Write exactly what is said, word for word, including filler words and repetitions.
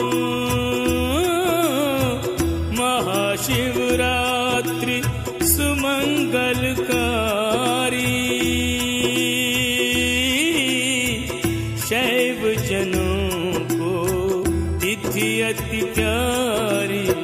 महाशिवरात्रि सुमंगलकारी, शैव जनों को तिथि अति प्यारी।